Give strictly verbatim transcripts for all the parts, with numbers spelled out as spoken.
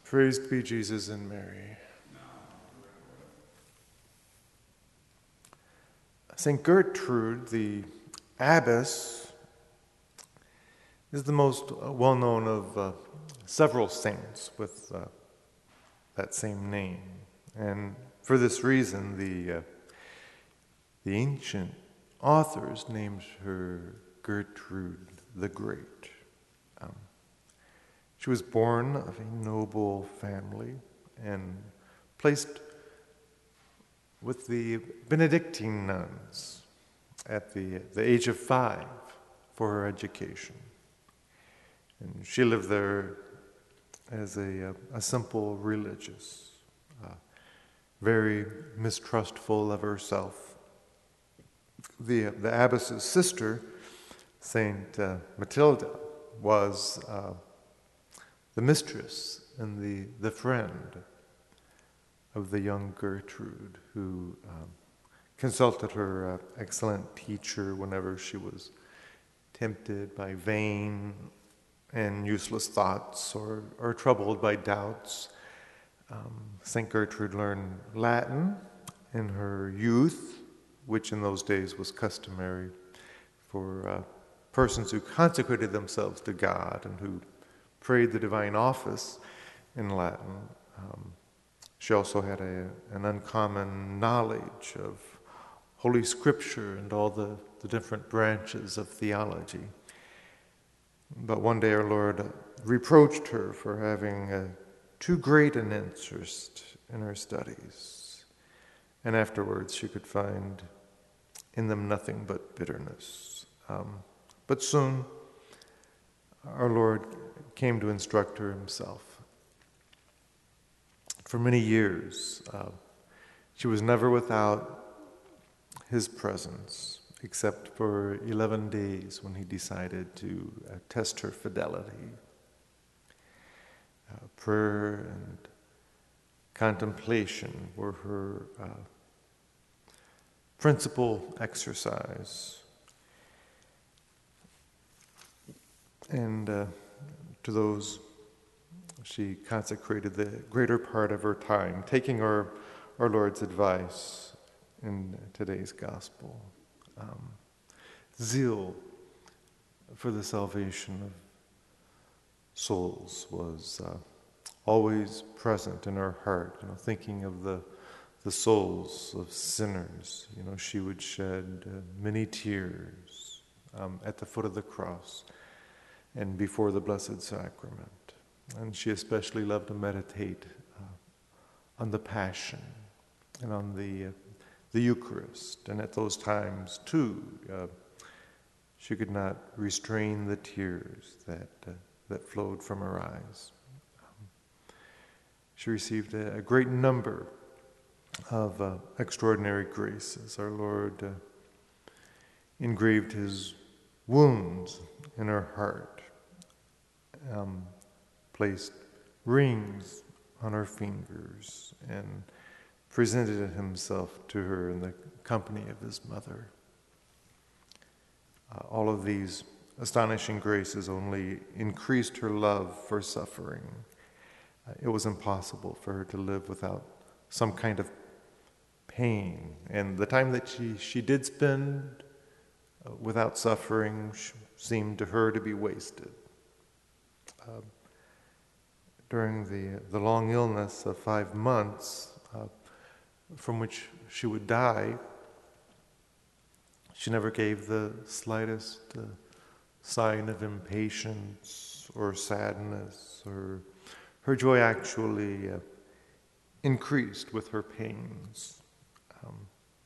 Praised be Jesus and Mary. Saint Gertrude, the abbess, is the most well-known of uh, several saints with uh, that same name. And for this reason, the, uh, the ancient authors named her Gertrude the Great. Um, she was born of a noble family and placed with the Benedictine nuns at the, the age of five for her education. And she lived there as a, a simple religious, uh, very mistrustful of herself. The, the abbess's sister, Saint uh, Matilda, was uh, the mistress and the, the friend of the young Gertrude, who um, consulted her uh, excellent teacher whenever she was tempted by vain and useless thoughts or, or troubled by doubts. Um, Saint Gertrude learned Latin in her youth, which in those days was customary for uh, persons who consecrated themselves to God and who prayed the divine office in Latin. Um, She also had a, an uncommon knowledge of Holy Scripture and all the, the different branches of theology. But one day our Lord reproached her for having uh, too great an interest in her studies. And afterwards she could find in them nothing but bitterness. Um, but soon our Lord came to instruct her himself. For many years, uh, she was never without his presence, except for eleven days when he decided to uh, test her fidelity. Uh, prayer and contemplation were her uh, principal exercise. And uh, to those she consecrated the greater part of her time, taking our, our Lord's advice in today's gospel. Um, zeal for the salvation of souls was uh, always present in her heart. You know, thinking of the the souls of sinners, you know, she would shed uh, many tears um, at the foot of the cross and before the Blessed Sacrament. And she especially loved to meditate uh, on the Passion and on the uh, the Eucharist. And at those times, too, uh, she could not restrain the tears that uh, that flowed from her eyes. Um, she received a, a great number of uh, extraordinary graces. Our Lord uh, engraved his wounds in her heart. Um, placed rings on her fingers and presented himself to her in the company of his mother. Uh, all of these astonishing graces only increased her love for suffering. Uh, it was impossible for her to live without some kind of pain. And the time that she, she did spend uh, without suffering seemed to her to be wasted. Uh, During the, the long illness of five months, uh, from which she would die, she never gave the slightest uh, sign of impatience or sadness. Or her joy actually uh, increased with her pains. Um,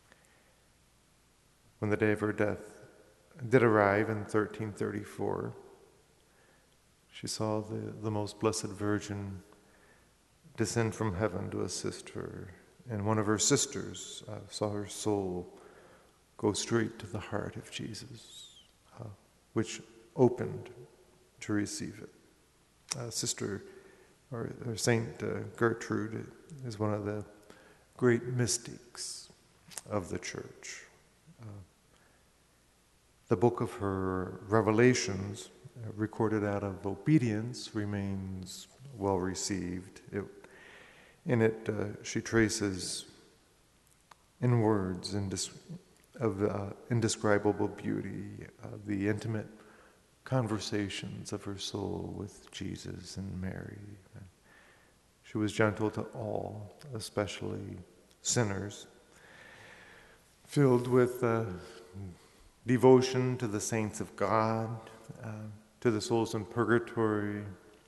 when the day of her death did arrive in thirteen thirty-four, she saw the, the most blessed Virgin descend from heaven to assist her. And one of her sisters uh, saw her soul go straight to the heart of Jesus, uh, which opened to receive it. Uh, Sister, or, or Saint uh, Gertrude is one of the great mystics of the Church. Uh, the book of her Revelations recorded out of obedience remains well received. It, in it, uh, she traces in words indis- of uh, indescribable beauty uh, the intimate conversations of her soul with Jesus and Mary. She was gentle to all, especially sinners, filled with uh, devotion to the saints of God, uh, to the souls in purgatory,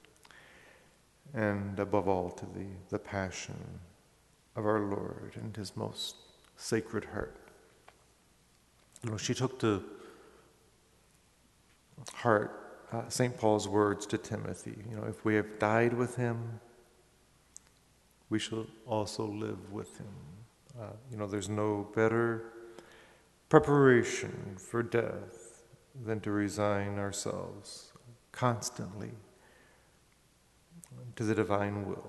and above all to the, the passion of our Lord and his most sacred heart. You know, she took to heart uh, Saint Paul's words to Timothy. You know, if we have died with him, we shall also live with him. Uh, you know, there's no better preparation for death than to resign ourselves constantly to the divine will.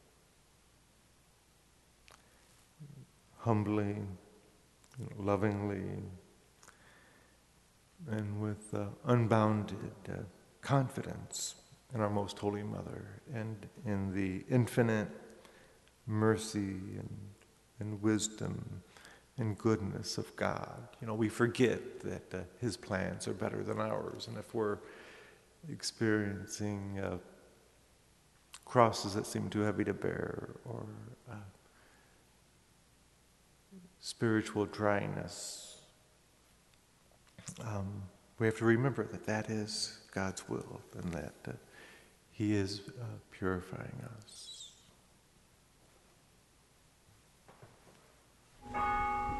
Humbly, you know, lovingly, and with uh, unbounded uh, confidence in our Most Holy Mother and in the infinite mercy and, and wisdom and goodness of God. You know, we forget that uh, his plans are better than ours, and if we're experiencing uh, crosses that seem too heavy to bear, or uh, spiritual dryness, um, we have to remember that that is God's will, and that uh, he is uh, purifying us.